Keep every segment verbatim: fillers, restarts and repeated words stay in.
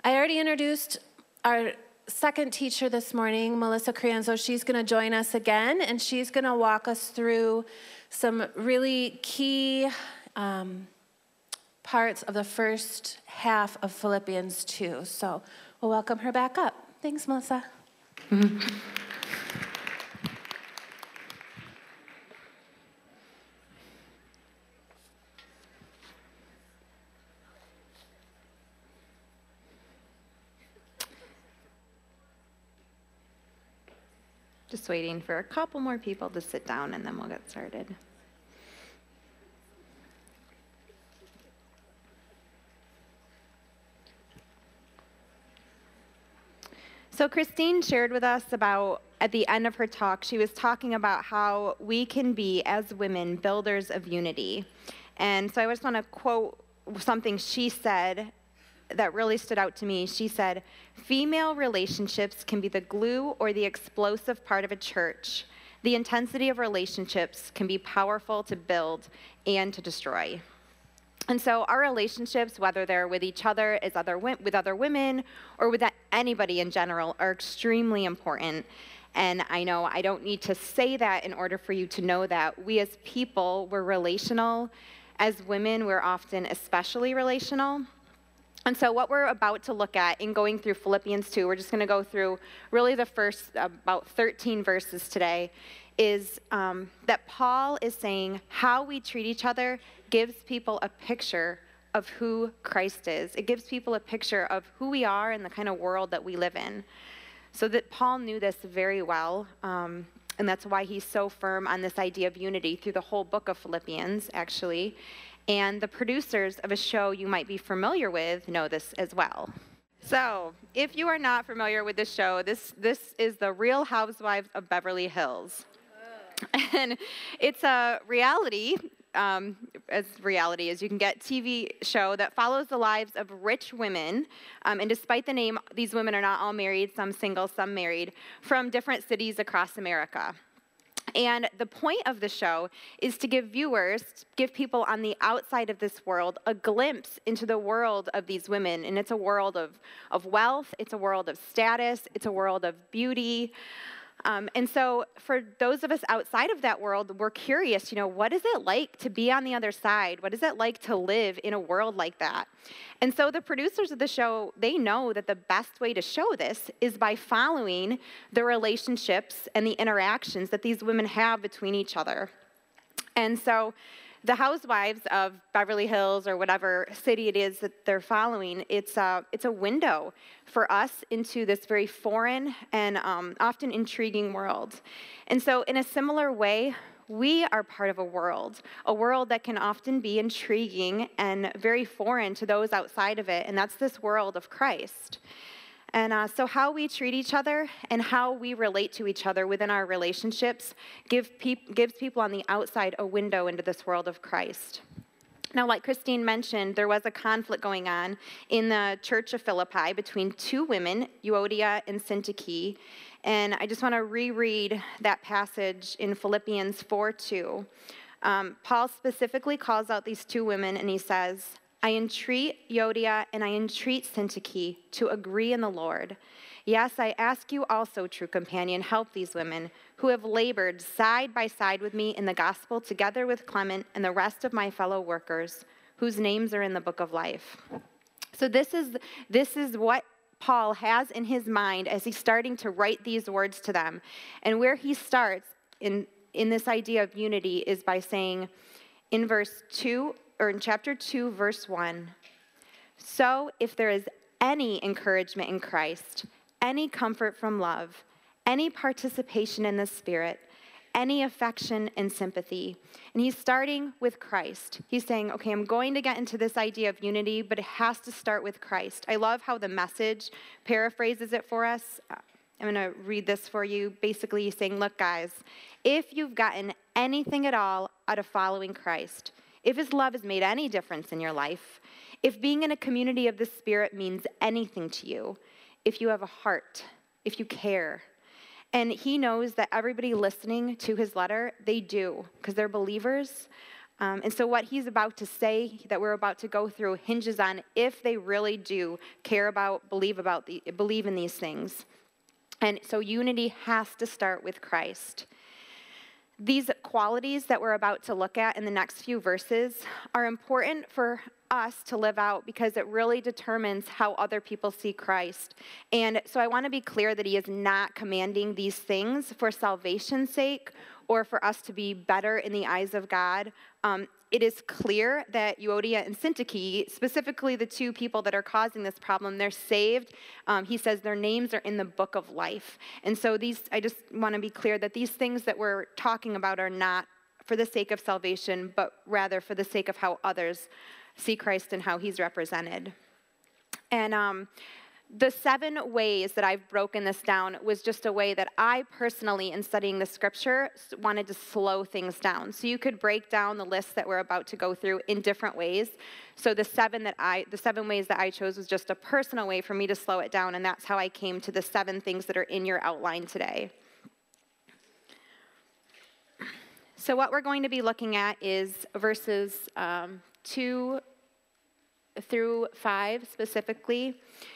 I already introduced our second teacher this morning, Melissa Crianzo. She's going to join us again, and she's going to walk us through some really key um, parts of the first half of Philippians two. So we'll welcome her back up. Thanks, Melissa. Mm-hmm. Just waiting for a couple more people to sit down, and then we'll get started. So Christine shared with us about, at the end of her talk, she was talking about how we can be, as women, builders of unity. And so I just want to quote something she said that really stood out to me. She said, "Female relationships can be the glue or the explosive part of a church. The intensity of relationships can be powerful to build and to destroy." And so our relationships, whether they're with each other, as other with other women, or with anybody in general, are extremely important. And I know I don't need to say that in order for you to know that. We as people, we're relational. As women, we're often especially relational. And so what we're about to look at in going through Philippians two, we're just going to go through really the first about thirteen verses today, is um, that Paul is saying how we treat each other gives people a picture of who Christ is. It gives people a picture of who we are and the kind of world that we live in. So that Paul knew this very well, um, and that's why he's so firm on this idea of unity through the whole book of Philippians, actually. And the producers of a show you might be familiar with know this as well. So, if you are not familiar with this show, this, this is the Real Housewives of Beverly Hills. Oh. And it's a reality, um, as reality as you can get, T V show that follows the lives of rich women. Um, and despite the name, these women are not all married, some single, some married, from different cities across America. And the point of the show is to give viewers, give people on the outside of this world, a glimpse into the world of these women. And it's a world of, of wealth, it's a world of status, it's a world of beauty. Um, and so for those of us outside of that world, we're curious, you know, what is it like to be on the other side? What is it like to live in a world like that? And so the producers of the show, they know that the best way to show this is by following the relationships and the interactions that these women have between each other. And so the housewives of Beverly Hills, or whatever city it is that they're following, it's a, it's a window for us into this very foreign and um, often intriguing world. And so in a similar way, we are part of a world, a world that can often be intriguing and very foreign to those outside of it, and that's this world of Christ. And uh, so how we treat each other and how we relate to each other within our relationships give peop- gives people on the outside a window into this world of Christ. Now, like Christine mentioned, there was a conflict going on in the church of Philippi between two women, Euodia and Syntyche. And I just want to reread that passage in Philippians four two. Um, Paul specifically calls out these two women, and he says, "I entreat Euodia and I entreat Syntyche to agree in the Lord. Yes, I ask you also, true companion, help these women who have labored side by side with me in the gospel, together with Clement and the rest of my fellow workers, whose names are in the book of life." So this is, this is what Paul has in his mind as he's starting to write these words to them. And where he starts in, in this idea of unity is by saying in verse two, or in chapter two, verse one, "So if there is any encouragement in Christ, any comfort from love, any participation in the Spirit, any affection and sympathy." And he's starting with Christ. He's saying, okay, I'm going to get into this idea of unity, but it has to start with Christ. I love how the Message paraphrases it for us. I'm going to read this for you. Basically, he's saying, look, guys, if you've gotten anything at all out of following Christ, if his love has made any difference in your life, if being in a community of the Spirit means anything to you, if you have a heart, if you care, and he knows that everybody listening to his letter, they do, because they're believers. Um, and so what he's about to say, that we're about to go through, hinges on if they really do care about, believe about, the, believe in these things. And so unity has to start with Christ. These qualities that we're about to look at in the next few verses are important for us to live out because it really determines how other people see Christ. And so I want to be clear that he is not commanding these things for salvation's sake or for us to be better in the eyes of God. Um, it is clear that Euodia and Syntyche, specifically the two people that are causing this problem, they're saved. Um, he says their names are in the book of life. And so these, I just want to be clear that these things that we're talking about are not for the sake of salvation, but rather for the sake of how others see Christ and how he's represented. And um, the seven ways that I've broken this down was just a way that I personally, in studying the scripture, wanted to slow things down. So you could break down the list that we're about to go through in different ways. So the seven that I, the seven ways that I chose was just a personal way for me to slow it down, and that's how I came to the seven things that are in your outline today. So what we're going to be looking at is verses um, two through five specifically.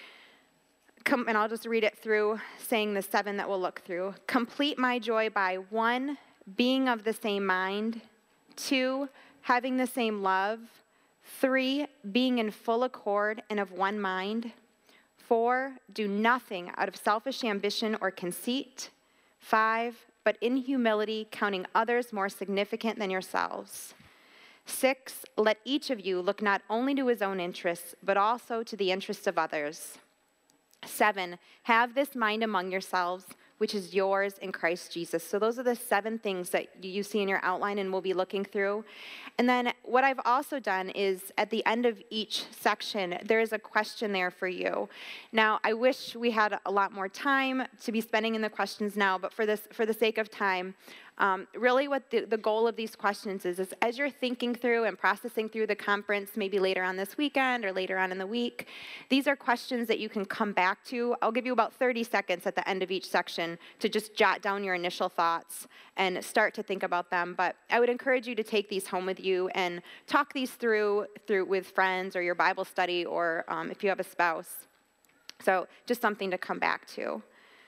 Com- and I'll just read it through, saying the seven that we'll look through. Complete my joy by one, being of the same mind. Two, having the same love. Three, being in full accord and of one mind. Four, do nothing out of selfish ambition or conceit. Five, but in humility, counting others more significant than yourselves. Six, let each of you look not only to his own interests, but also to the interests of others. Seven, have this mind among yourselves, which is yours in Christ Jesus. So those are the seven things that you see in your outline and we'll be looking through. And then what I've also done is at the end of each section, there is a question there for you. Now, I wish we had a lot more time to be spending in the questions now, but for this, for the sake of time, Um, really what the, the goal of these questions is, is as you're thinking through and processing through the conference, maybe later on this weekend or later on in the week, these are questions that you can come back to. I'll give you about thirty seconds at the end of each section to just jot down your initial thoughts and start to think about them. But I would encourage you to take these home with you and talk these through, through with friends or your Bible study or um, if you have a spouse. So just something to come back to.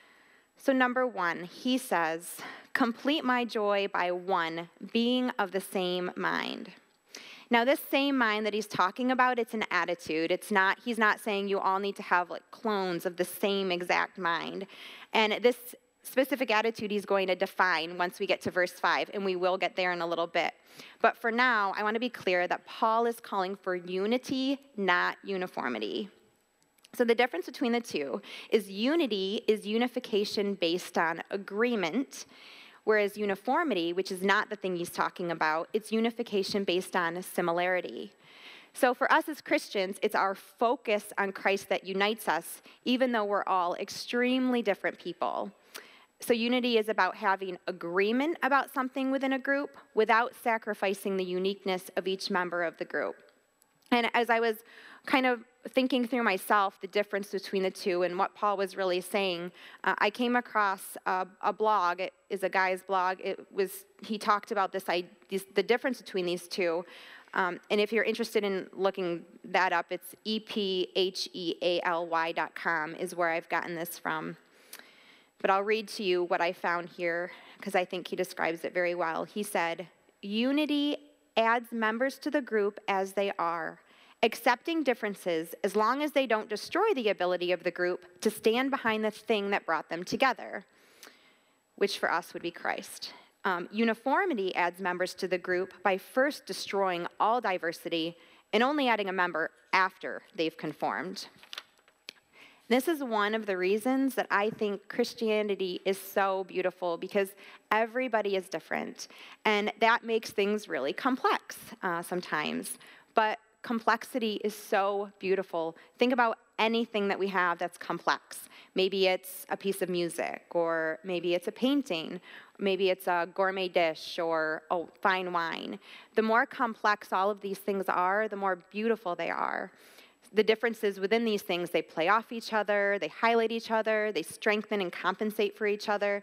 So number one, he says, complete my joy by one, being of the same mind. Now, this same mind that he's talking about, it's an attitude. It's not, he's not saying you all need to have like clones of the same exact mind. And this specific attitude he's going to define once we get to verse five, and we will get there in a little bit. But for now, I want to be clear that Paul is calling for unity, not uniformity. So the difference between the two is unity is unification based on agreement, whereas uniformity, which is not the thing he's talking about, it's unification based on similarity. So for us as Christians, it's our focus on Christ that unites us, even though we're all extremely different people. So unity is about having agreement about something within a group without sacrificing the uniqueness of each member of the group. And as I was kind of thinking through myself the difference between the two and what Paul was really saying, uh, I came across a, a blog. It is a guy's blog. It was he talked about this, I, this the difference between these two. Um, and if you're interested in looking that up, it's E P H E A L Y dot com is where I've gotten this from. But I'll read to you what I found here because I think he describes it very well. He said, unity adds members to the group as they are, accepting differences as long as they don't destroy the ability of the group to stand behind the thing that brought them together, which for us would be Christ. Um, uniformity adds members to the group by first destroying all diversity and only adding a member after they've conformed. This is one of the reasons that I think Christianity is so beautiful, because everybody is different, and that makes things really complex uh, sometimes. But complexity is so beautiful. Think about anything that we have that's complex. Maybe it's a piece of music, or maybe it's a painting, maybe it's a gourmet dish or a fine wine. The more complex all of these things are, the more beautiful they are. The differences within these things, they play off each other, they highlight each other, they strengthen and compensate for each other.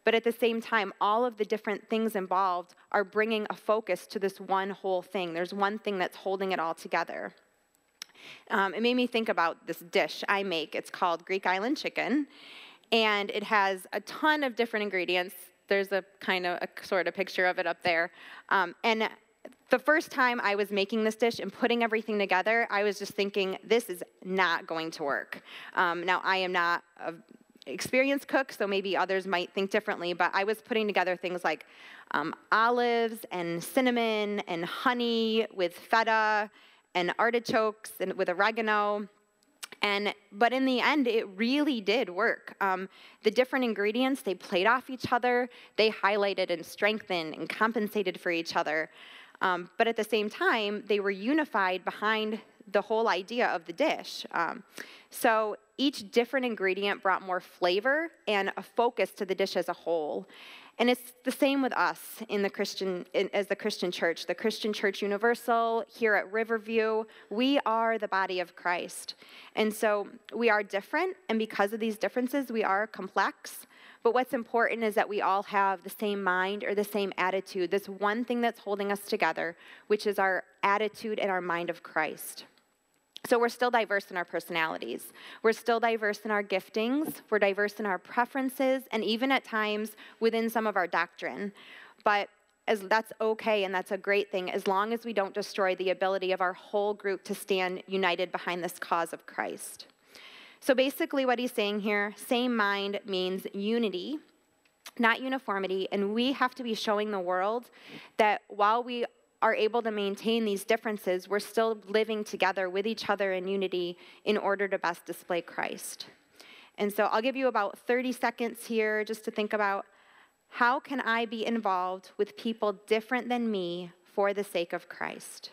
But at the same time, all of the different things involved are bringing a focus to this one whole thing. There's one thing that's holding it all together. Um, it made me think about this dish I make. It's called Greek Island chicken, and it has a ton of different ingredients. There's a kind of a sort of picture of it up there. Um, and the first time I was making this dish and putting everything together, I was just thinking, this is not going to work. Um, now, I am not a experienced cook, so maybe others might think differently, but I was putting together things like um, olives and cinnamon and honey with feta and artichokes and with oregano. And, but in the end, it really did work. Um, the different ingredients, they played off each other. They highlighted and strengthened and compensated for each other. Um, but at the same time, they were unified behind the whole idea of the dish. Um, so each different ingredient brought more flavor and a focus to the dish as a whole. And it's the same with us in the Christian, in, as the Christian church, the Christian Church Universal here at Riverview. We are the body of Christ. And so we are different, and because of these differences, we are complex. But what's important is that we all have the same mind or the same attitude, this one thing that's holding us together, which is our attitude and our mind of Christ. So we're still diverse in our personalities. We're still diverse in our giftings. We're diverse in our preferences, and even at times within some of our doctrine. But as that's okay, and that's a great thing, as long as we don't destroy the ability of our whole group to stand united behind this cause of Christ. So basically what he's saying here, same mind means unity, not uniformity, and we have to be showing the world that while we are able to maintain these differences, we're still living together with each other in unity in order to best display Christ. And so I'll give you about thirty seconds here just to think about, how can I be involved with people different than me for the sake of Christ?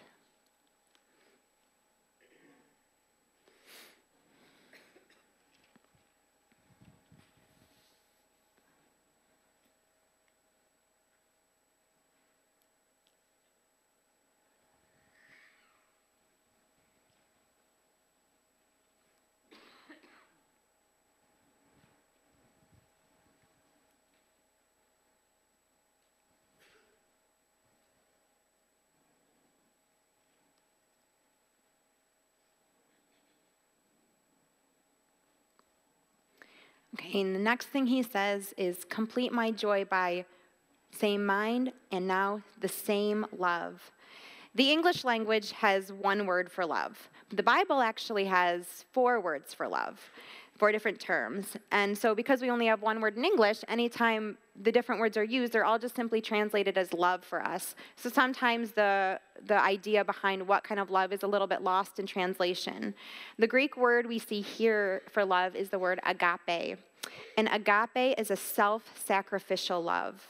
Okay, and the next thing he says is, complete my joy by same mind and now the same love. The English language has one word for love. The Bible actually has four words for love, four different terms. And so because we only have one word in English, anytime the different words are used, they're all just simply translated as love for us. So sometimes the, the idea behind what kind of love is a little bit lost in translation. The Greek word we see here for love is the word agape. And agape is a self-sacrificial love.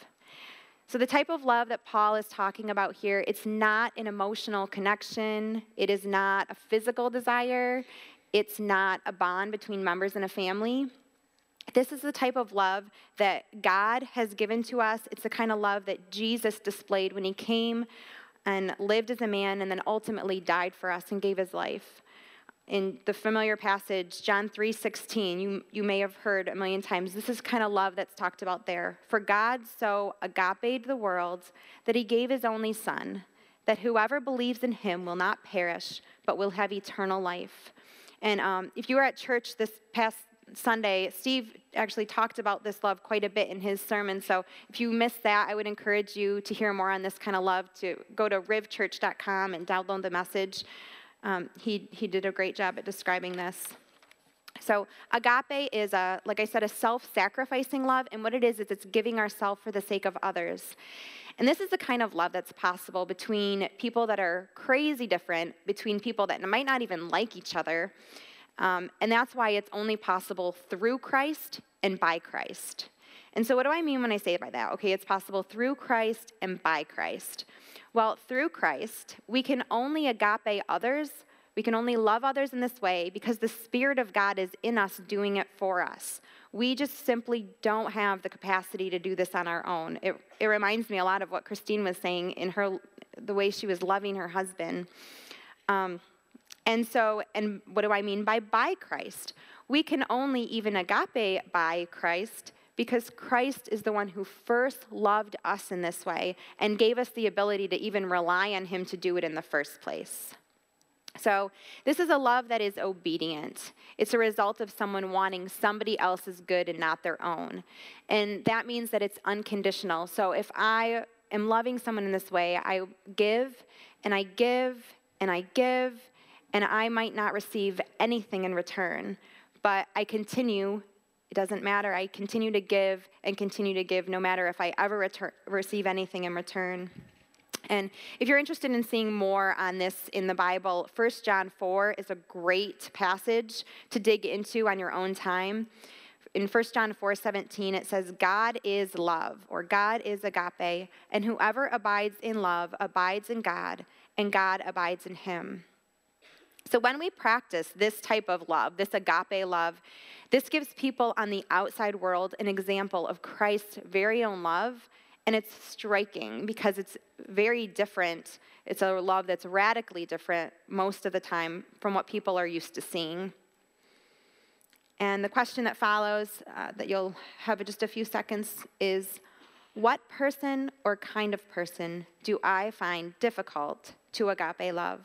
So the type of love that Paul is talking about here, it's not an emotional connection. It is not a physical desire. It's not a bond between members in a family. This is the type of love that God has given to us. It's the kind of love that Jesus displayed when he came and lived as a man and then ultimately died for us and gave his life. In the familiar passage, John three sixteen, you, you may have heard a million times, this is kind of love that's talked about there. For God so agaped the world that he gave his only son, that whoever believes in him will not perish, but will have eternal life. And um, if you were at church this past Sunday, Steve actually talked about this love quite a bit in his sermon. So if you missed that, I would encourage you to hear more on this kind of love, to go to riv church dot com and download the message. Um, he, he did a great job at describing this. So agape is, a, like I said, a self-sacrificing love, and what it is is it's giving ourselves for the sake of others. And this is the kind of love that's possible between people that are crazy different, between people that might not even like each other, um, and that's why it's only possible through Christ and by Christ. And so what do I mean when I say by that? Okay, it's possible through Christ and by Christ. Well, through Christ, we can only agape others, we can only love others in this way because the Spirit of God is in us doing it for us. We just simply don't have the capacity to do this on our own. It, it reminds me a lot of what Christine was saying in her, the way she was loving her husband. Um, and so, and what do I mean by by Christ? We can only even agape by Christ because Christ is the one who first loved us in this way and gave us the ability to even rely on him to do it in the first place. So this is a love that is obedient. It's a result of someone wanting somebody else's good and not their own. And that means that it's unconditional. So if I am loving someone in this way, I give and I give and I give, and I might not receive anything in return, but I continue. It doesn't matter. I continue to give and continue to give no matter if I ever return, receive anything in return. And if you're interested in seeing more on this in the Bible, First John four is a great passage to dig into on your own time. In First John four seventeen, it says, God is love, or God is agape, and whoever abides in love abides in God, and God abides in him. So when we practice this type of love, this agape love, this gives people on the outside world an example of Christ's very own love. And it's striking because it's very different. It's a love that's radically different most of the time from what people are used to seeing. And the question that follows, uh, that you'll have in just a few seconds, is what person or kind of person do I find difficult to agape love?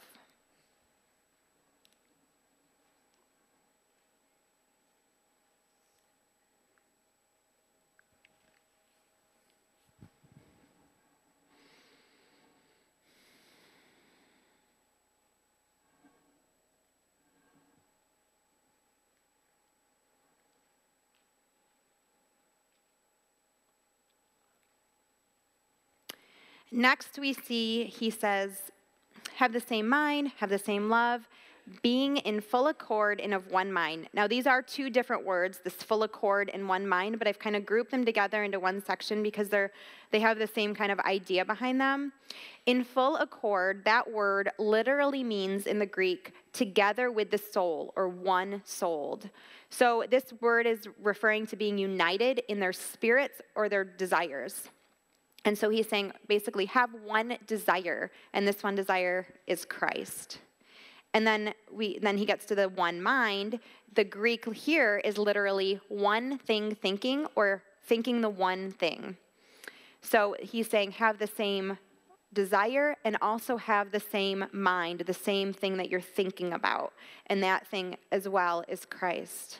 Next, we see, he says, have the same mind, have the same love, being in full accord and of one mind. Now, these are two different words, this full accord and one mind, but I've kind of grouped them together into one section because they're they have the same kind of idea behind them. In full accord, that word literally means in the Greek, together with the soul, or one-souled. So this word is referring to being united in their spirits or their desires. And so he's saying, basically, have one desire, and this one desire is Christ. And then we then he gets to the one mind. The Greek here is literally one thing thinking, or thinking the one thing. So he's saying, have the same desire and also have the same mind, the same thing that you're thinking about. And that thing as well is Christ.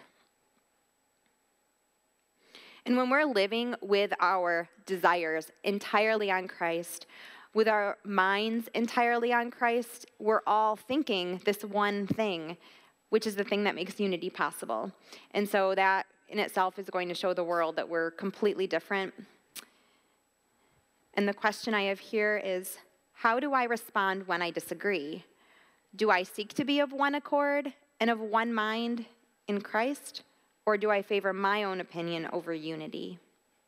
And when we're living with our desires entirely on Christ, with our minds entirely on Christ, we're all thinking this one thing, which is the thing that makes unity possible. And so that in itself is going to show the world that we're completely different. And the question I have here is, how do I respond when I disagree? Do I seek to be of one accord and of one mind in Christ? Or do I favor my own opinion over unity?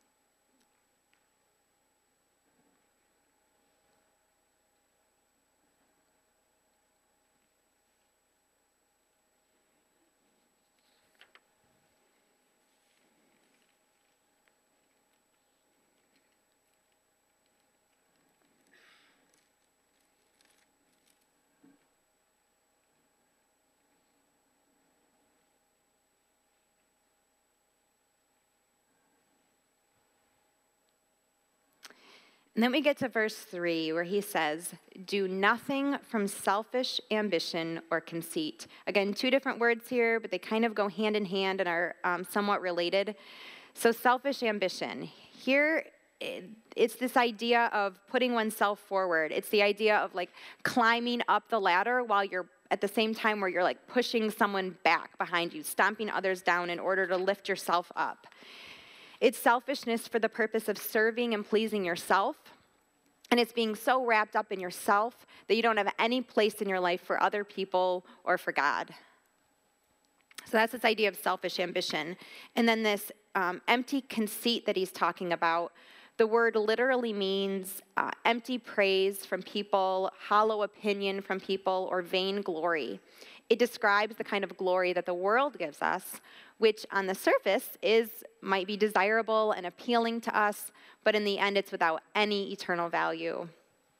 And then we get to verse three, where he says, do nothing from selfish ambition or conceit. Again, two different words here, but they kind of go hand in hand and are um, somewhat related. So selfish ambition. Here, it's this idea of putting oneself forward. It's the idea of like climbing up the ladder while you're at the same time where you're like pushing someone back behind you, stomping others down in order to lift yourself up. It's selfishness for the purpose of serving and pleasing yourself. And it's being so wrapped up in yourself that you don't have any place in your life for other people or for God. So that's this idea of selfish ambition. And then this um, empty conceit that he's talking about. The word literally means uh, empty praise from people, hollow opinion from people, or vain glory. It describes the kind of glory that the world gives us, which on the surface is might be desirable and appealing to us, but in the end it's without any eternal value.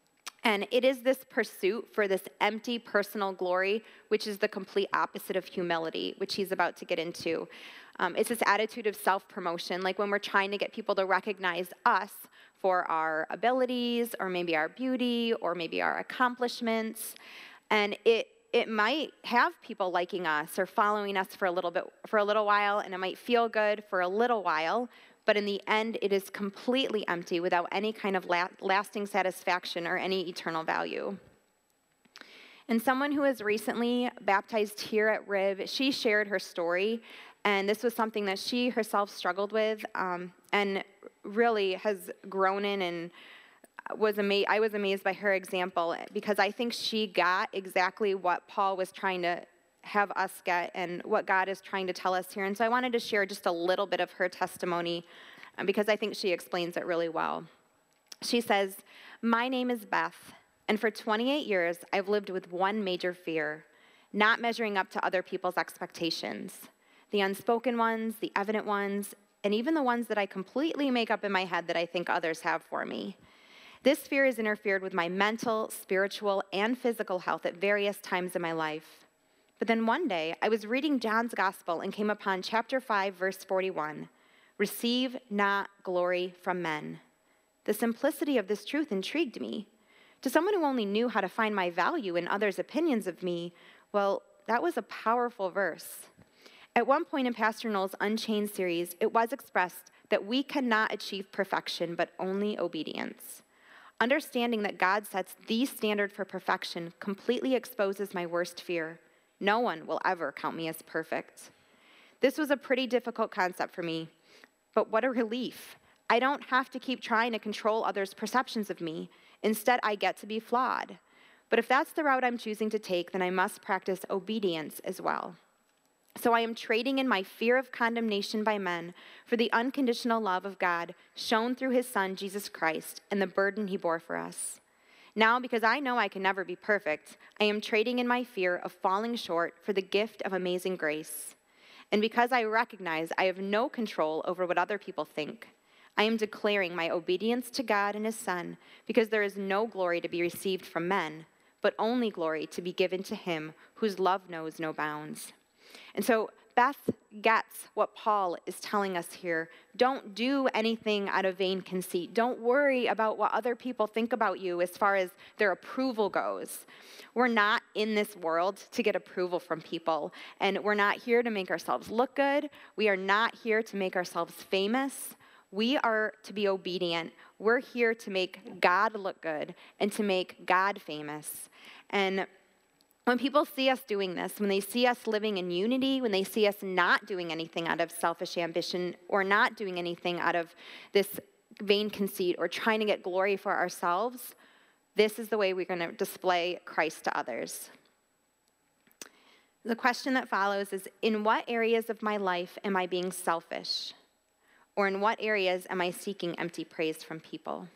And it is this pursuit for this empty personal glory, which is the complete opposite of humility, which he's about to get into. Um, it's this attitude of self-promotion, like when we're trying to get people to recognize us for our abilities, or maybe our beauty, or maybe our accomplishments. And it it might have people liking us or following us for a little bit, for a little while, and it might feel good for a little while, but in the end, it is completely empty without any kind of la- lasting satisfaction or any eternal value. And someone who was recently baptized here at Riv, she shared her story, and this was something that she herself struggled with, um, and really has grown in, and was ama- I was amazed by her example, because I think she got exactly what Paul was trying to have us get and what God is trying to tell us here. And so I wanted to share just a little bit of her testimony um, because I think she explains it really well. She says, "My name is Beth, and for twenty-eight years, I've lived with one major fear, not measuring up to other people's expectations. The unspoken ones, the evident ones, and even the ones that I completely make up in my head that I think others have for me. This fear has interfered with my mental, spiritual, and physical health at various times in my life. But then one day, I was reading John's Gospel and came upon chapter five, verse forty-one. Receive not glory from men. The simplicity of this truth intrigued me. To someone who only knew how to find my value in others' opinions of me, well, that was a powerful verse. At one point in Pastor Noel's Unchained series, it was expressed that we cannot achieve perfection, but only obedience. Understanding that God sets the standard for perfection completely exposes my worst fear. No one will ever count me as perfect. This was a pretty difficult concept for me, but what a relief. I don't have to keep trying to control others' perceptions of me. Instead, I get to be flawed. But if that's the route I'm choosing to take, then I must practice obedience as well. So I am trading in my fear of condemnation by men for the unconditional love of God shown through his Son, Jesus Christ, and the burden he bore for us. Now, because I know I can never be perfect, I am trading in my fear of falling short for the gift of amazing grace. And because I recognize I have no control over what other people think, I am declaring my obedience to God and his Son, because there is no glory to be received from men, but only glory to be given to him whose love knows no bounds. And so Beth gets what Paul is telling us here. Don't do anything out of vain conceit. Don't worry about what other people think about you as far as their approval goes. We're not in this world to get approval from people, and we're not here to make ourselves look good. We are not here to make ourselves famous. We are to be obedient. We're here to make God look good and to make God famous. And when people see us doing this, when they see us living in unity, when they see us not doing anything out of selfish ambition or not doing anything out of this vain conceit or trying to get glory for ourselves, this is the way we're going to display Christ to others. The question that follows is, in what areas of my life am I being selfish? Or in what areas am I seeking empty praise from people?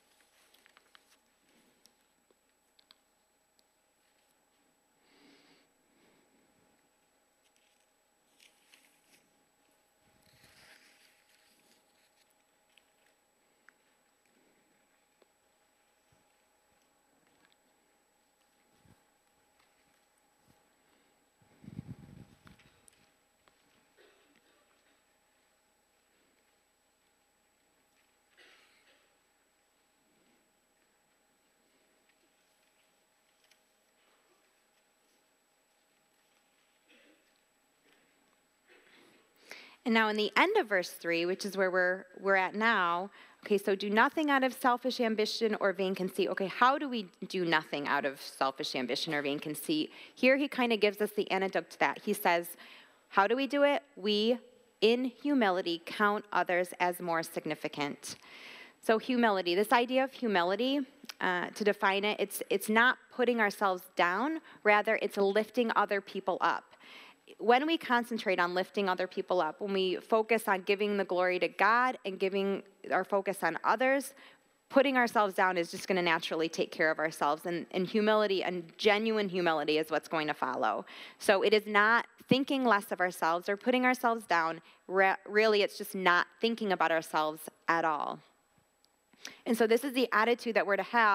And now in the end of verse three, which is where we're, we're at now, okay, so do nothing out of selfish ambition or vain conceit. Okay, how do we do nothing out of selfish ambition or vain conceit? Here he kind of gives us the antidote to that. He says, how do we do it? We, in humility, count others as more significant. So humility, this idea of humility, uh, to define it, it's, it's not putting ourselves down, rather it's lifting other people up. When we concentrate on lifting other people up, when we focus on giving the glory to God and giving our focus on others, putting ourselves down is just going to naturally take care of ourselves. And, and humility and genuine humility is what's going to follow. So it is not thinking less of ourselves or putting ourselves down. Re- really, it's just not thinking about ourselves at all. And so this is the attitude that we're to have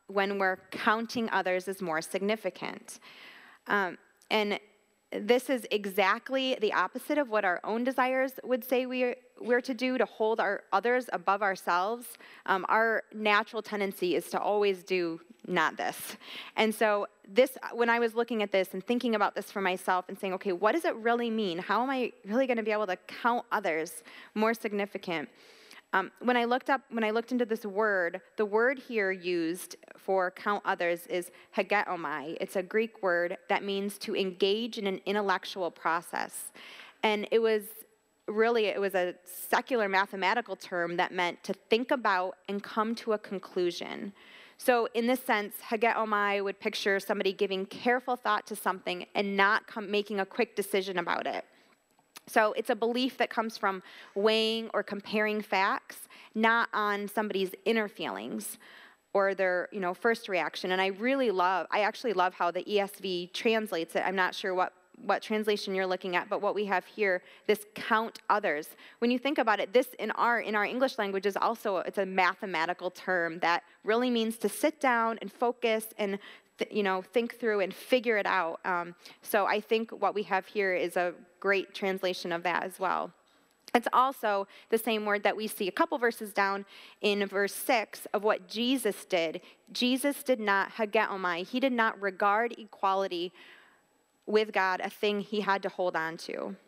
when we're counting others as more significant. Um, and this is exactly the opposite of what our own desires would say we are, we're to do, to hold our others above ourselves. Um, our natural tendency is to always do not this. And so this, when I was looking at this and thinking about this for myself and saying, okay, what does it really mean? How am I really going to be able to count others more significant? Um, when I looked up, when I looked into this word, the word here used for count others is hageomai. It's a Greek word that means to engage in an intellectual process. And it was really, it was a secular mathematical term that meant to think about and come to a conclusion. So in this sense, hageomai would picture somebody giving careful thought to something and not come, making a quick decision about it. So it's a belief that comes from weighing or comparing facts, not on somebody's inner feelings or their, you know, first reaction. And I really love, I actually love how the E S V translates it. I'm not sure what, what translation you're looking at, but what we have here, this count others. When you think about it, this in our, in our English language is also, it's a mathematical term that really means to sit down and focus and Th- you know, think through and figure it out. Um, so I think what we have here is a great translation of that as well. It's also the same word that we see a couple verses down in verse six of what Jesus did. Jesus did not hageomai. He did not regard equality with God a thing he had to hold on to.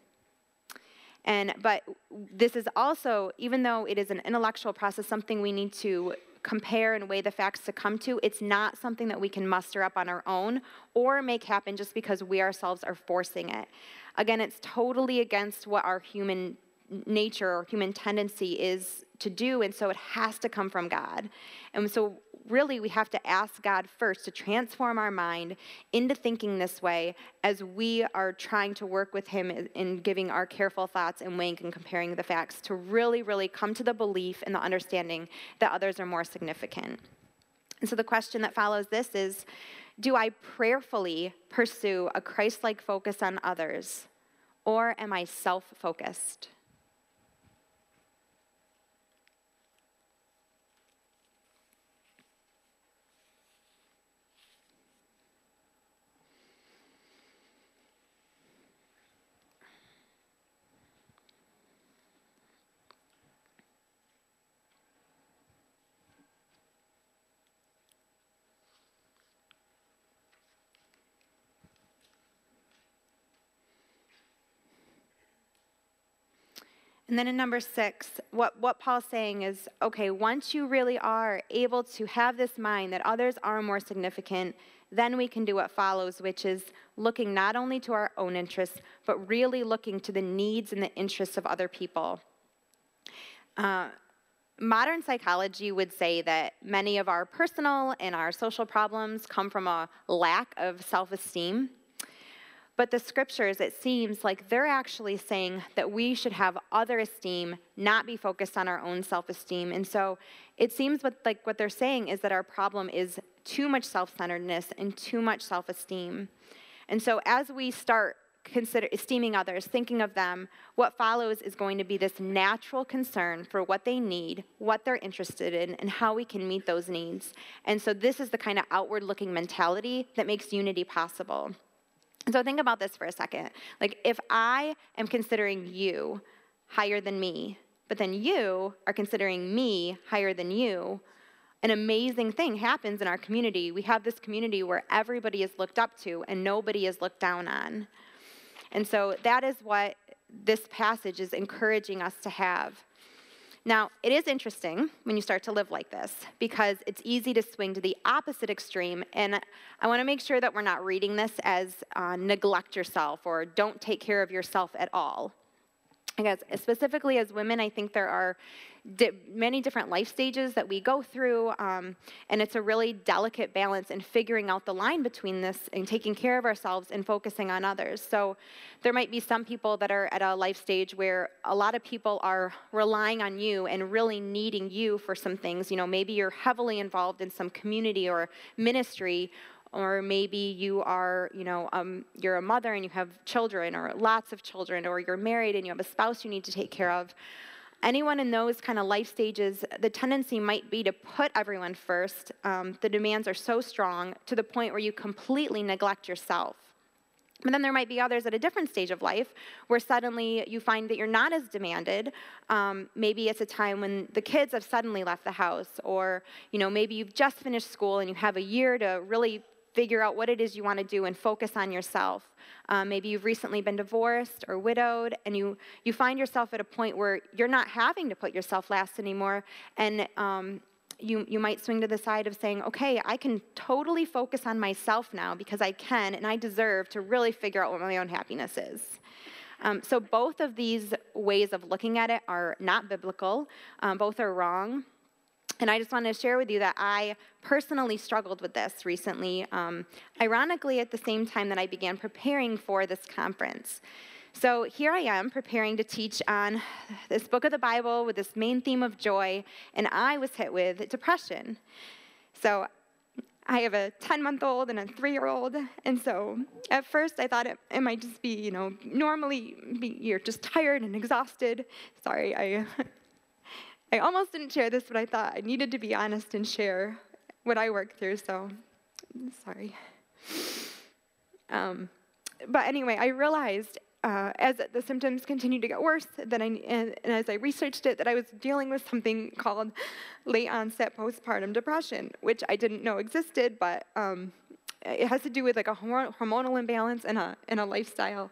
And but this is also, even though it is an intellectual process, something we need to compare and weigh the facts to come to. It's not something that we can muster up on our own or make happen just because we ourselves are forcing it. Again, it's totally against what our human nature or human tendency is to do, and so it has to come from God. And so really we have to ask God first to transform our mind into thinking this way as we are trying to work with him in giving our careful thoughts and weighing and comparing the facts to really, really come to the belief and the understanding that others are more significant. And so the question that follows this is, do I prayerfully pursue a Christ-like focus on others, or am I self-focused? And then in number six, what, what Paul's saying is, okay, once you really are able to have this mind that others are more significant, then we can do what follows, which is looking not only to our own interests, but really looking to the needs and the interests of other people. Uh, modern psychology would say that many of our personal and our social problems come from a lack of self-esteem. But the scriptures, it seems like they're actually saying that we should have other esteem, not be focused on our own self-esteem. And so it seems what, like what they're saying is that our problem is too much self-centeredness and too much self-esteem. And so as we start consider esteeming others, thinking of them, what follows is going to be this natural concern for what they need, what they're interested in, and how we can meet those needs. And so this is the kind of outward-looking mentality that makes unity possible. So think about this for a second. Like, if I am considering you higher than me, but then you are considering me higher than you, an amazing thing happens in our community. We have this community where everybody is looked up to and nobody is looked down on. And so that is what this passage is encouraging us to have. Now, it is interesting when you start to live like this because it's easy to swing to the opposite extreme, and I want to make sure that we're not reading this as uh, neglect yourself or don't take care of yourself at all. Because specifically as women, I think there are di- many different life stages that we go through, um, and it's a really delicate balance in figuring out the line between this and taking care of ourselves and focusing on others. So there might be some people that are at a life stage where a lot of people are relying on you and really needing you for some things. You know, maybe you're heavily involved in some community or ministry, or maybe you are, you know, um, you're a mother and you have children or lots of children, or you're married and you have a spouse you need to take care of. anyone in those kind of life stages, the tendency might be to put everyone first. Um, the demands are so strong to the point where you completely neglect yourself. But then there might be others at a different stage of life where suddenly you find that you're not as demanded. Um, maybe it's a time when the kids have suddenly left the house, or you know, maybe you've just finished school and you have a year to really figure out what it is you want to do and focus on yourself. Um, maybe you've recently been divorced or widowed, and you, you find yourself at a point where you're not having to put yourself last anymore, and um, you, you might swing to the side of saying, okay, I can totally focus on myself now because I can, and I deserve to really figure out what my own happiness is. Um, so both of these ways of looking at it are not biblical. Um, both are wrong. And I just want to share with you that I personally struggled with this recently, um, ironically at the same time that I began preparing for this conference. So here I am preparing to teach on this book of the Bible with this main theme of joy, and I was hit with depression. So I have a ten-month-old and a three-year-old, and so at first I thought it, it might just be, you know, normally be, you're just tired and exhausted. Sorry, I... I almost didn't share this, but I thought I needed to be honest and share what I worked through, so sorry. Um, but anyway, I realized uh, as the symptoms continued to get worse, that I, and, and as I researched it, that I was dealing with something called late onset postpartum depression, which I didn't know existed, but um, it has to do with like a hormonal imbalance and a, and a lifestyle.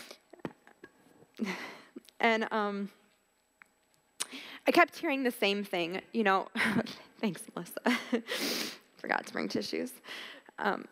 And um, I kept hearing the same thing, you know. Thanks, Melissa. Forgot to bring tissues. Um,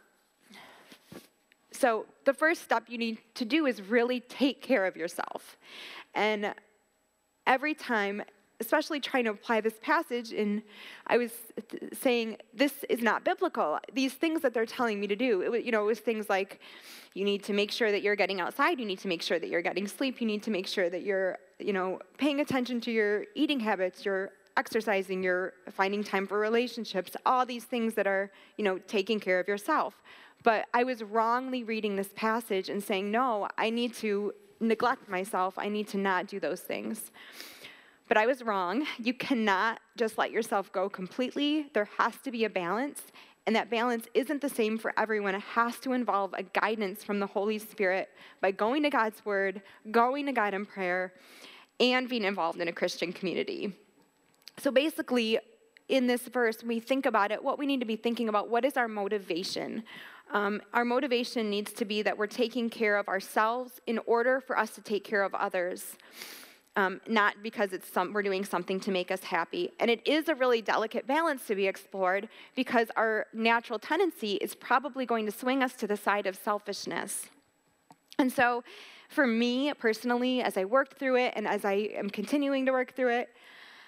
so the first step you need to do is really take care of yourself. And every time, especially trying to apply this passage, and I was th- saying, this is not biblical. These things that they're telling me to do, it was, you know, it was things like, you need to make sure that you're getting outside, you need to make sure that you're getting sleep, you need to make sure that you're, you know, paying attention to your eating habits, you're exercising, you're finding time for relationships, all these things that are, you know, taking care of yourself. But I was wrongly reading this passage and saying, no, I need to neglect myself, I need to not do those things. But I was wrong. You cannot just let yourself go completely. There has to be a balance, and that balance isn't the same for everyone. It has to involve a guidance from the Holy Spirit by going to God's Word, going to God in prayer, and being involved in a Christian community. So basically, in this verse, we think about it, what we need to be thinking about, what is our motivation? Um, our motivation needs to be that we're taking care of ourselves in order for us to take care of others. Um, not because it's some, we're doing something to make us happy. And it is a really delicate balance to be explored because our natural tendency is probably going to swing us to the side of selfishness. And so for me personally, as I worked through it and as I am continuing to work through it,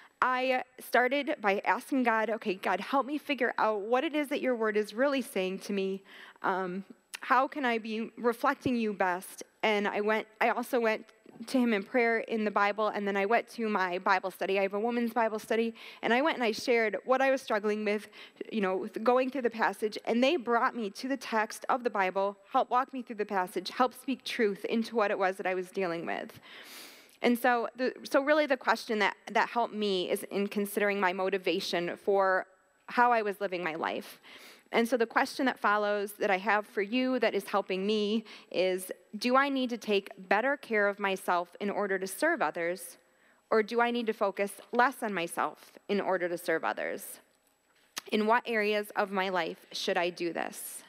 I started by asking God, okay, God, help me figure out what it is that your word is really saying to me. Um, how can I be reflecting you best? And I went, I also went to him in prayer in the Bible, and then I went to my Bible study. I have a women's Bible study, and I went and I shared what I was struggling with, you know, going through the passage, and they brought me to the text of the Bible, helped walk me through the passage, helped speak truth into what it was that I was dealing with. And so, the, so really the question that, that helped me is in considering my motivation for how I was living my life. And so the question that follows that I have for you that is helping me is, do I need to take better care of myself in order to serve others, or do I need to focus less on myself in order to serve others? In what areas of my life should I do this?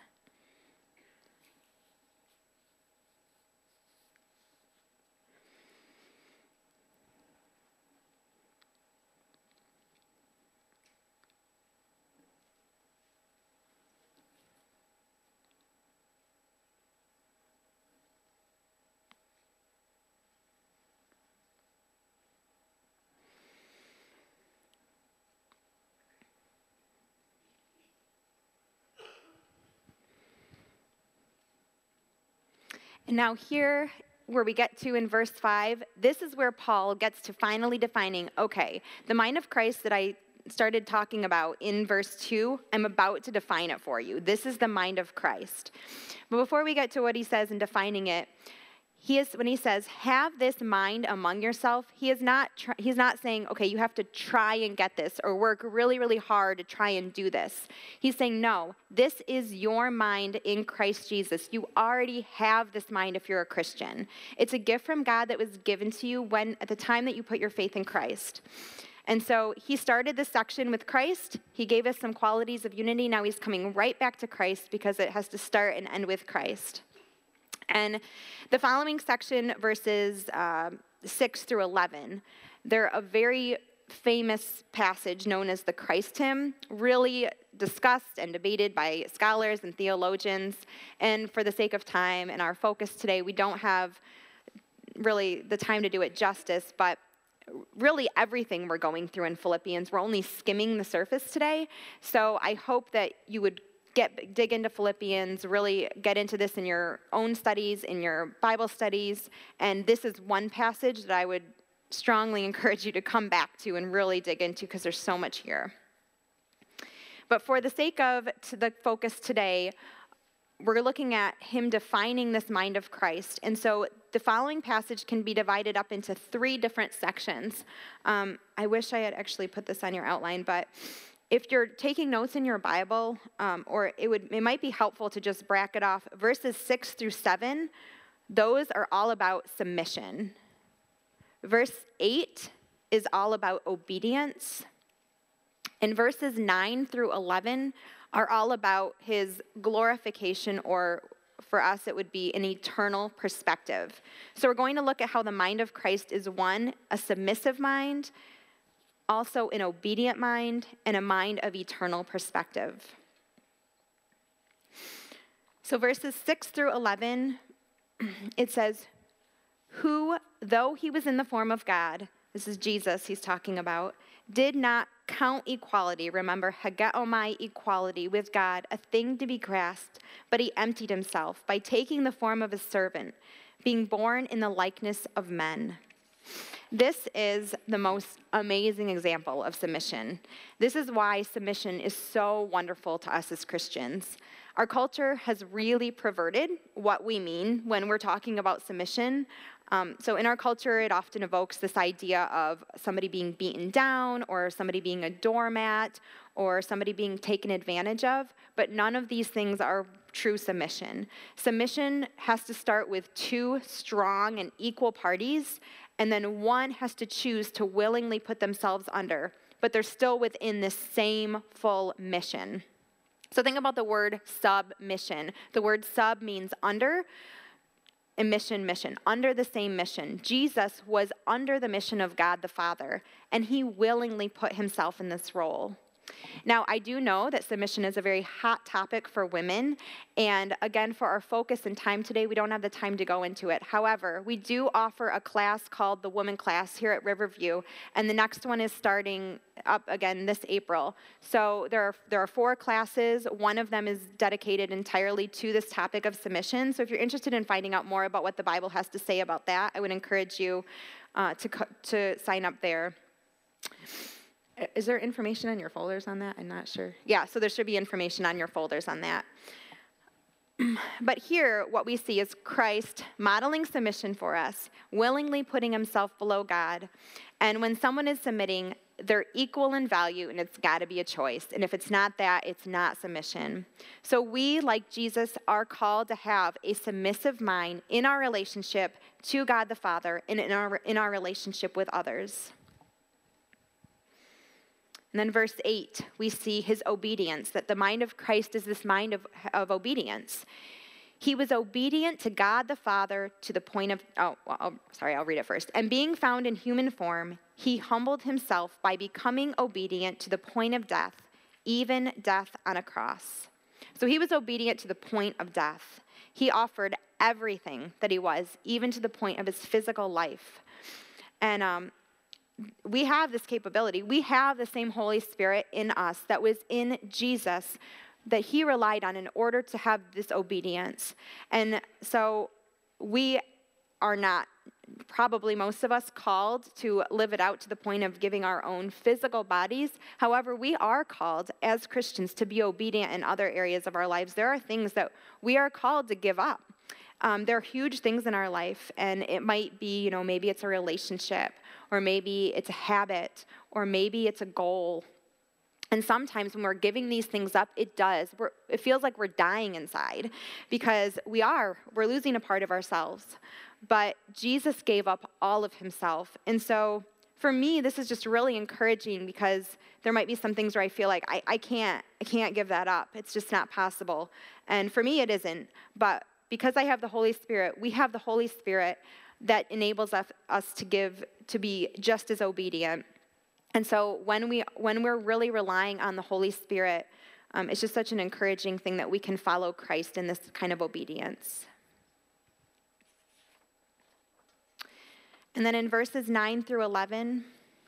And now here, where we get to in verse five, this is where Paul gets to finally defining, okay, the mind of Christ that I started talking about in verse two, I'm about to define it for you. This is the mind of Christ. But before we get to what he says in defining it, he is, when he says, have this mind among yourself, he is not, tr- he's not saying, okay, you have to try and get this or work really, really hard to try and do this. He's saying, no, this is your mind in Christ Jesus. You already have this mind if you're a Christian. It's a gift from God that was given to you when, at the time that you put your faith in Christ. And so he started this section with Christ. He gave us some qualities of unity. Now he's coming right back to Christ because it has to start and end with Christ. And the following section, verses uh, six through eleven, they're a very famous passage known as the Christ hymn, really discussed and debated by scholars and theologians. And for the sake of time and our focus today, we don't have really the time to do it justice, but really everything we're going through in Philippians, we're only skimming the surface today. So I hope that you would Get, dig into Philippians, really get into this in your own studies, in your Bible studies. And this is one passage that I would strongly encourage you to come back to and really dig into because there's so much here. But for the sake of to the focus today, we're looking at him defining this mind of Christ. And so the following passage can be divided up into three different sections. Um, I wish I had actually put this on your outline, but if you're taking notes in your Bible, um, or it would, it might be helpful to just bracket off verses six through seven. Those are all about submission. Verse eight is all about obedience. And verses nine through eleven are all about his glorification, or for us it would be an eternal perspective. So we're going to look at how the mind of Christ is one, a submissive mind, also an obedient mind, and a mind of eternal perspective. So verses six through eleven, it says, who, though he was in the form of God, this is Jesus he's talking about, did not count equality, remember, hageomai, equality with God, a thing to be grasped, but he emptied himself by taking the form of a servant, being born in the likeness of men. This is the most amazing example of submission. This is why submission is so wonderful to us as Christians. Our culture has really perverted what we mean when we're talking about submission. Um, so in our culture, it often evokes this idea of somebody being beaten down, or somebody being a doormat, or somebody being taken advantage of, but none of these things are true submission. Submission has to start with two strong and equal parties, and then one has to choose to willingly put themselves under, but they're still within the same full mission. So think about the word submission. The word sub means under, and mission, mission, under the same mission. Jesus was under the mission of God the Father, and he willingly put himself in this role. Now, I do know that submission is a very hot topic for women, and again, for our focus and time today, we don't have the time to go into it. However, we do offer a class called the Woman Class here at Riverview, and the next one is starting up again this April. So there are, there are four classes. One of them is dedicated entirely to this topic of submission. So if you're interested in finding out more about what the Bible has to say about that, I would encourage you uh, to, to sign up there. Is there information on your folders on that? I'm not sure. Yeah, so there should be information on your folders on that. But here, what we see is Christ modeling submission for us, willingly putting himself below God. And when someone is submitting, they're equal in value, and it's got to be a choice. And if it's not that, it's not submission. So we, like Jesus, are called to have a submissive mind in our relationship to God the Father and in our, in our relationship with others. And then verse eight, we see his obedience, that the mind of Christ is this mind of, of obedience. He was obedient to God the Father to the point of, oh, well, sorry, I'll read it first. And being found in human form, he humbled himself by becoming obedient to the point of death, even death on a cross. So he was obedient to the point of death. He offered everything that he was, even to the point of his physical life. And um, we have this capability. We have the same Holy Spirit in us that was in Jesus, that he relied on in order to have this obedience. And so we are not, probably most of us, called to live it out to the point of giving our own physical bodies. However, we are called as Christians to be obedient in other areas of our lives. There are things that we are called to give up. Um, there are huge things in our life, and it might be, you know, maybe it's a relationship, or maybe it's a habit, or maybe it's a goal. And sometimes when we're giving these things up, it does. We're, it feels like we're dying inside, because we are. We're losing a part of ourselves. But Jesus gave up all of himself. And so for me, this is just really encouraging, because there might be some things where I feel like I, I can't, I can't give that up. It's just not possible. And for me, it isn't. But because I have the Holy Spirit, we have the Holy Spirit that enables us, us to give, to be just as obedient. And so when, we, when we're really relying on the Holy Spirit, um, it's just such an encouraging thing that we can follow Christ in this kind of obedience. And then in verses nine through eleven,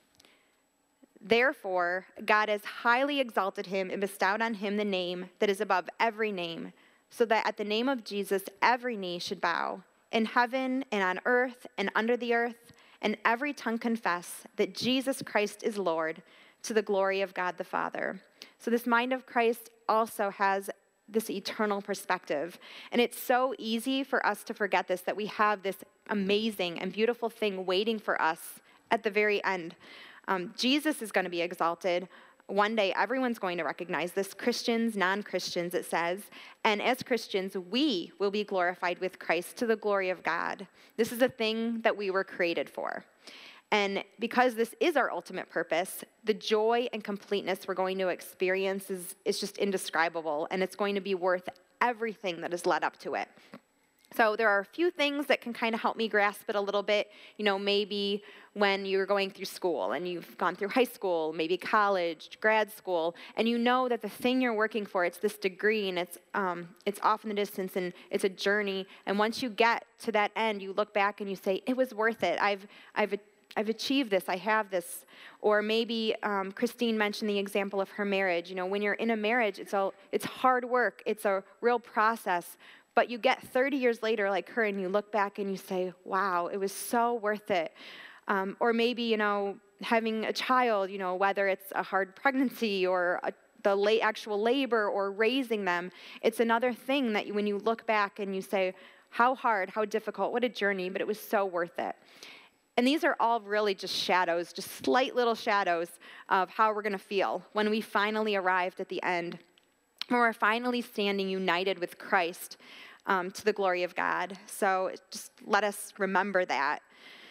therefore, God has highly exalted him and bestowed on him the name that is above every name, so that at the name of Jesus every knee should bow, in heaven and on earth and under the earth, and every tongue confess that Jesus Christ is Lord, to the glory of God the Father. So this mind of Christ also has this eternal perspective. And it's so easy for us to forget this, that we have this amazing and beautiful thing waiting for us at the very end. Um, Jesus is going to be exalted. One day, everyone's going to recognize this, Christians, non-Christians, it says. And as Christians, we will be glorified with Christ to the glory of God. This is a thing that we were created for. And because this is our ultimate purpose, the joy and completeness we're going to experience is, is just indescribable, and it's going to be worth everything that has led up to it. So there are a few things that can kind of help me grasp it a little bit. You know, maybe when you're going through school and you've gone through high school, maybe college, grad school, and you know that the thing you're working for, it's this degree, and it's um, it's off in the distance, and it's a journey. And once you get to that end, you look back and you say, it was worth it. I've I've I've achieved this. I have this. Or maybe um, Christine mentioned the example of her marriage. You know, when you're in a marriage, it's a it's hard work. It's a real process. But you get thirty years later like her, and you look back and you say, wow, it was so worth it. Um, or maybe, you know, having a child, you know, whether it's a hard pregnancy or a, the late actual labor or raising them, it's another thing that you, when you look back and you say, how hard, how difficult, what a journey, but it was so worth it. And these are all really just shadows, just slight little shadows of how we're going to feel when we finally arrived at the end, when we're finally standing united with Christ um, to the glory of God. So just let us remember that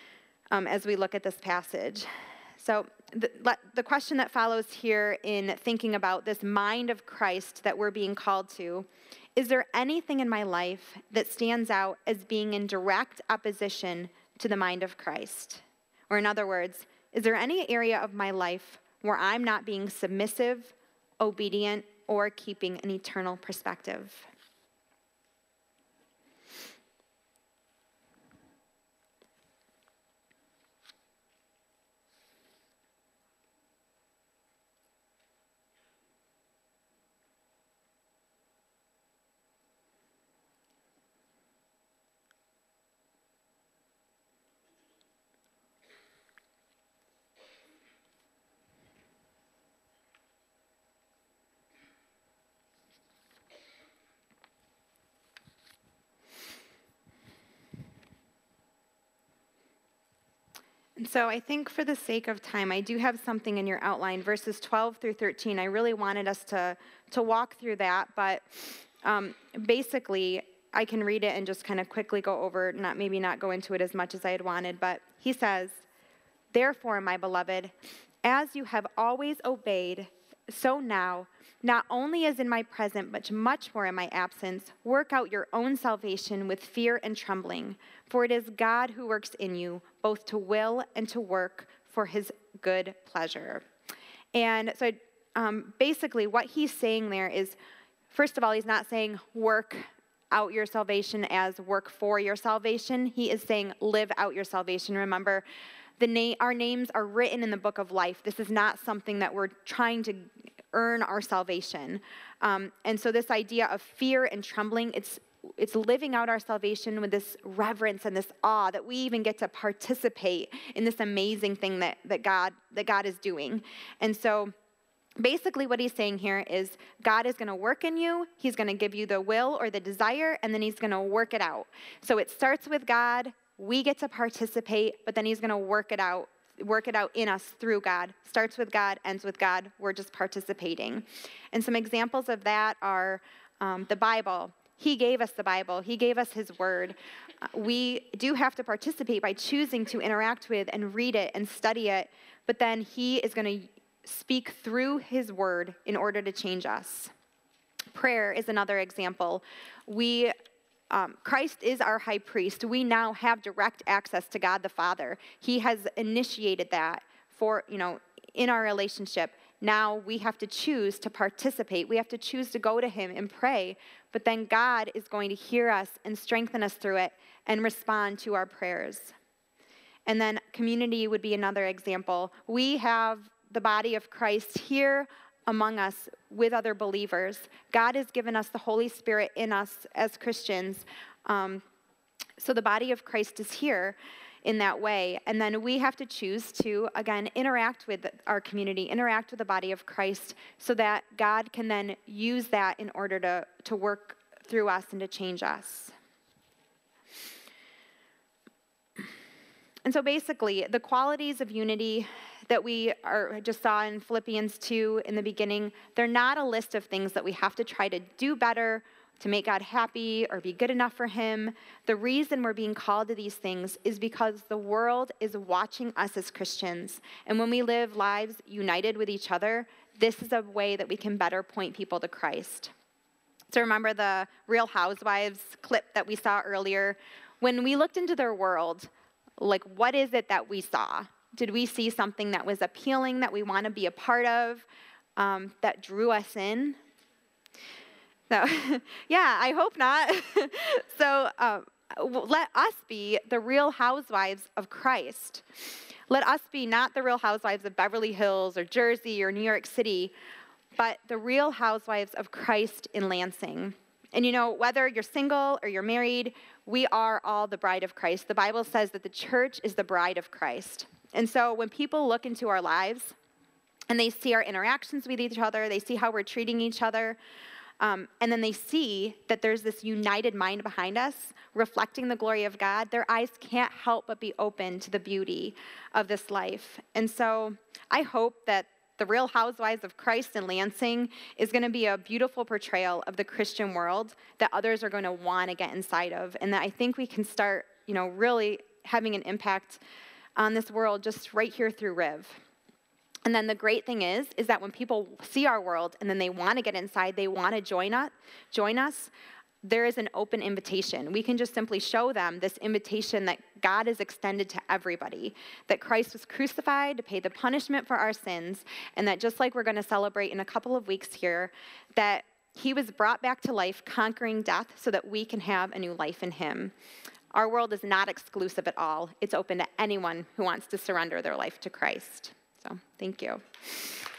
um, as we look at this passage. So the, the question that follows here in thinking about this mind of Christ that we're being called to, is there anything in my life that stands out as being in direct opposition to the mind of Christ? Or in other words, is there any area of my life where I'm not being submissive, obedient, or keeping an eternal perspective? And so I think for the sake of time, I do have something in your outline, verses twelve through thirteen. I really wanted us to, to walk through that, but um, basically, I can read it and just kind of quickly go over, not maybe not go into it as much as I had wanted, but he says, therefore, my beloved, as you have always obeyed, so now, not only as in my present, but much more in my absence, work out your own salvation with fear and trembling. For it is God who works in you, both to will and to work for his good pleasure. And so um, basically what he's saying there is, first of all, he's not saying work out your salvation as work for your salvation. He is saying live out your salvation. Remember, the na- our names are written in the book of life. This is not something that we're trying to earn our salvation. Um, and so this idea of fear and trembling, it's it's living out our salvation with this reverence and this awe that we even get to participate in this amazing thing that, that God that God is doing. And so basically what he's saying here is God is going to work in you. He's going to give you the will or the desire, and then he's going to work it out. So it starts with God. We get to participate, but then he's going to work it out, work it out in us through God. Starts with God, ends with God. We're just participating. And some examples of that are um, the Bible. He gave us the Bible. He gave us his word. Uh, we do have to participate by choosing to interact with and read it and study it, but then he is going to speak through his word in order to change us. Prayer is another example. We, um, Christ is our high priest. We now have direct access to God the Father. He has initiated that for, you know, in our relationship. Now we have to choose to participate. We have to choose to go to him and pray, but then God is going to hear us and strengthen us through it and respond to our prayers. And then community would be another example. We have the body of Christ here among us with other believers. God has given us the Holy Spirit in us as Christians. Um, so the body of Christ is here in that way. And then we have to choose to, again, interact with our community, interact with the body of Christ, so that God can then use that in order to, to work through us and to change us. And so basically, the qualities of unity that we are, just saw in Philippians two in the beginning, they're not a list of things that we have to try to do better to make God happy or be good enough for him. The reason we're being called to these things is because the world is watching us as Christians. And when we live lives united with each other, this is a way that we can better point people to Christ. So remember the Real Housewives clip that we saw earlier? When we looked into their world, like, what is it that we saw? Did we see something that was appealing, that we want to be a part of, um, that drew us in? So, yeah, I hope not. so um, let us be the Real Housewives of Christ. Let us be not the Real Housewives of Beverly Hills or Jersey or New York City, but the Real Housewives of Christ in Lansing. And you know, whether you're single or you're married, we are all the bride of Christ. The Bible says that the church is the bride of Christ. And so when people look into our lives and they see our interactions with each other, they see how we're treating each other, Um, and then they see that there's this united mind behind us, reflecting the glory of God, their eyes can't help but be open to the beauty of this life. And so I hope that the Real Housewives of Christ in Lansing is going to be a beautiful portrayal of the Christian world that others are going to want to get inside of, and that I think we can start, you know, really having an impact on this world just right here through Riv. And then the great thing is, is that when people see our world and then they want to get inside, they want to join us, join us, there is an open invitation. We can just simply show them this invitation that God has extended to everybody, that Christ was crucified to pay the punishment for our sins, and that just like we're going to celebrate in a couple of weeks here, that he was brought back to life, conquering death so that we can have a new life in him. Our world is not exclusive at all. It's open to anyone who wants to surrender their life to Christ. So, thank you.